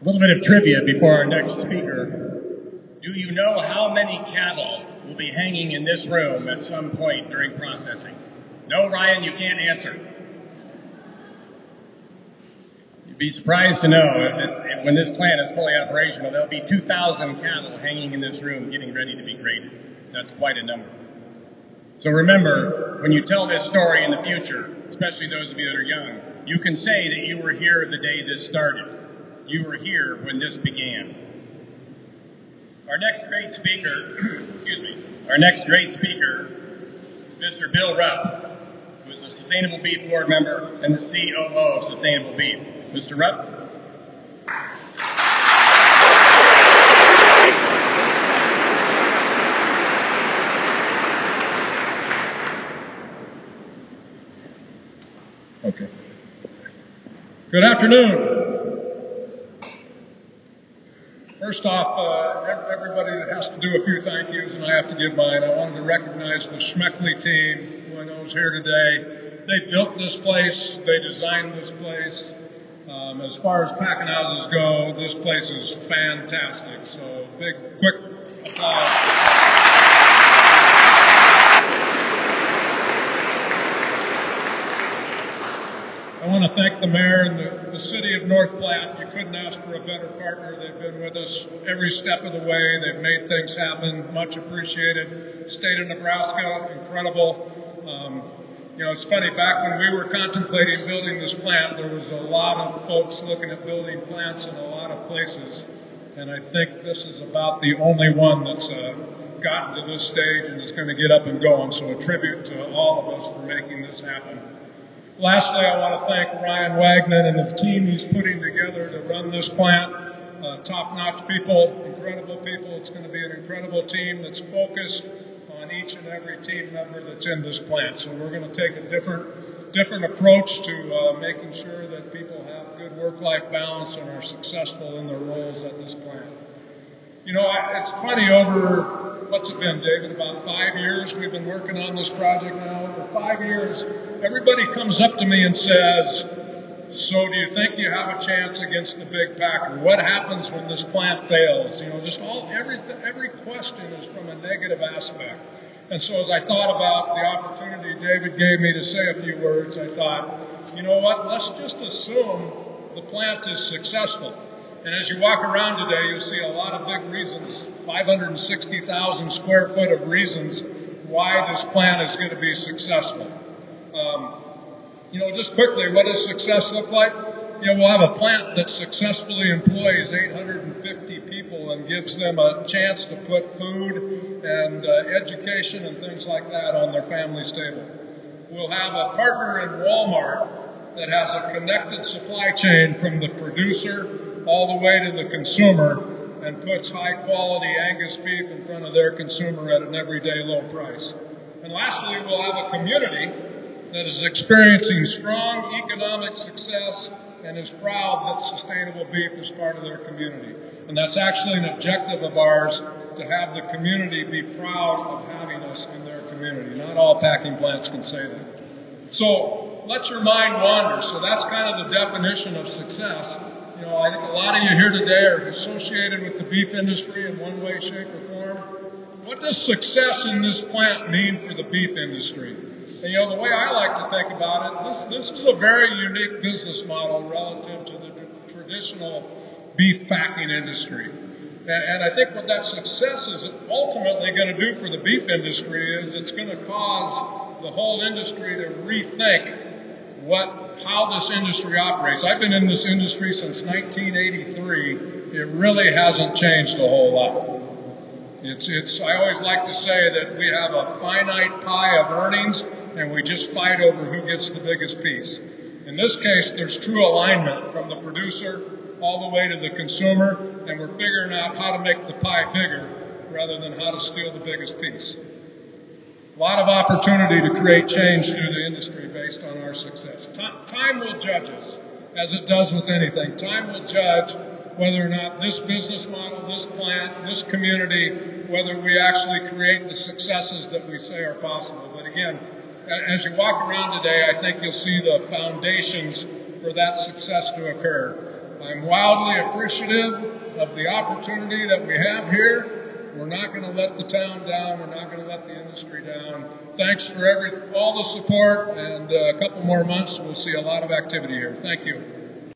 A little bit of trivia before our next speaker. Do you know how many cattle will be hanging in this room at some point during processing? No, Ryan, you can't answer. You'd be surprised to know if when this plant is fully operational, there'll be 2,000 cattle hanging in this room getting ready to be graded. That's quite a number. So remember, when you tell this story in the future, especially those of you that are young, you can say that you were here the day this started. You were here when this began. Our next great speaker, Mr. Bill Rupp, who is a Sustainable Beef Board member and the COO of Sustainable Beef. Mr. Rupp. Okay. Good afternoon. First off, everybody has to do a few thank yous, and I have to give mine. I wanted to recognize the Schmeckley team, who I know is here today. They built this place. They designed this place. As far as packing houses go, this place is fantastic. So big, quick applause. I want to thank the mayor and the city of North Platte. You couldn't ask for a better partner. They've been with us every step of the way. They've made things happen. Much appreciated. State of Nebraska, incredible. It's funny, back when we were contemplating building this plant, there was a lot of folks looking at building plants in a lot of places. And I think this is about the only one that's gotten to this stage and is going to get up and going. So a tribute to all of us for making this happen. Lastly, I want to thank Ryan Wagner and the team he's putting together to run this plant. Top-notch people, incredible people. It's going to be an incredible team that's focused on each and every team member that's in this plant. So we're going to take a different approach to making sure that people have good work-life balance and are successful in their roles at this plant. It's funny, over, what's it been, David, about 5 years we've been working on this project now. Over 5 years, everybody comes up to me and says, so do you think you have a chance against the big packer? What happens when this plant fails? Every question is from a negative aspect. And so as I thought about the opportunity David gave me to say a few words, I thought, you know what, let's just assume the plant is successful. And as you walk around today, you'll see a lot of big reasons, 560,000 square foot of reasons why this plant is going to be successful. Just quickly, what does success look like? We'll have a plant that successfully employs 850 people and gives them a chance to put food and education and things like that on their family's table. We'll have a partner in Walmart that has a connected supply chain from the producer all the way to the consumer and puts high-quality Angus beef in front of their consumer at an everyday low price. And lastly, we'll have a community that is experiencing strong economic success and is proud that Sustainable Beef is part of their community. And that's actually an objective of ours, to have the community be proud of having us in their community. Not all packing plants can say that. So let your mind wander. So that's kind of the definition of success. I think a lot of you here today are associated with the beef industry in one way, shape, or form. What does success in this plant mean for the beef industry? And the way I like to think about it, this is a very unique business model relative to the traditional beef packing industry. And I think what that success is ultimately going to do for the beef industry is it's going to cause the whole industry to rethink how this industry operates. I've been in this industry since 1983. It really hasn't changed a whole lot. I always like to say that we have a finite pie of earnings and we just fight over who gets the biggest piece. In this case, there's true alignment from the producer all the way to the consumer, and we're figuring out how to make the pie bigger rather than how to steal the biggest piece. A lot of opportunity to create change through the industry based on our success. Time will judge us, as it does with anything. Time will judge whether or not this business model, this plant, this community, whether we actually create the successes that we say are possible. But again, as you walk around today, I think you'll see the foundations for that success to occur. I'm wildly appreciative of the opportunity that we have here. We're not going to let the town down. We're not going to let the industry down. Thanks for all the support, and a couple more months, we'll see a lot of activity here. Thank you.